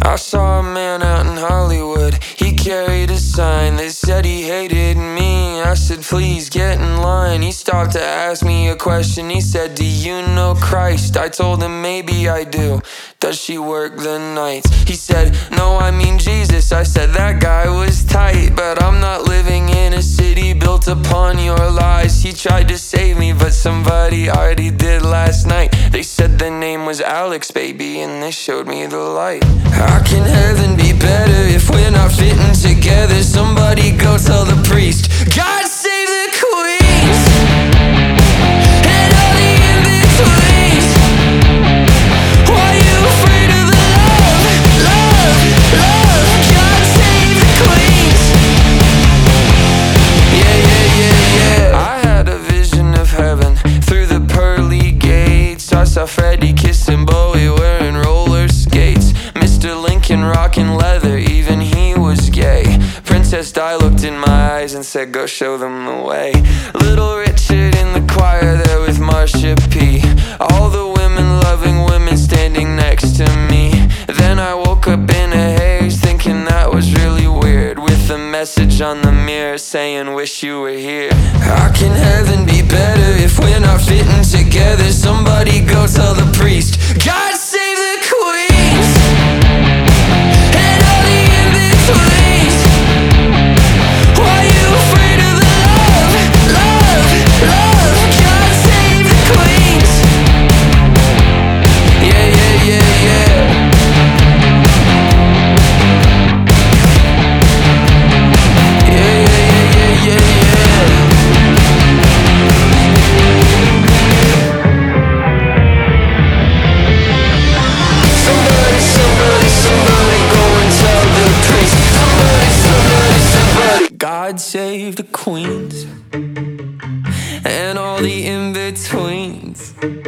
I saw a man out in Hollywood. He carried a sign that said he hated me. I said, please get in line. He stopped to ask me a question. He said, do you know Christ? I told him, maybe I do. Does she work the nights? He said, no, I mean Jesus. I said, that guy was tight, but I'm not living in a city built upon your lies. He tried to save me, but somebody already did last night. They said the name was Alex, baby, and they showed me the light. How can heaven be better if we're not fitting together? Somebody go tell the priest, God save the queens and all the in-betweens. Why you afraid of the love? God save the queens. Yeah. I had a vision of heaven through the pearly gates. I saw Freddie kissing Bowie wearing roller skates. Mr. Lincoln rocking leather, even he was gay. Princess Di looked in my eyes and said, go show them the way. Little Richard in the choir there with Marsha P. All the women loving women standing next to me. Then I woke up in a haze thinking that was really weird, with a message on the mirror saying, wish you were here. How can heaven be better if we're not fitting together? Somebody go tell the priest, God save the queens and all the in-betweens. Why you afraid of the love? God save the queens. Yeah. Somebody go and tell the priest. Somebody God save the queens and all the in-betweens.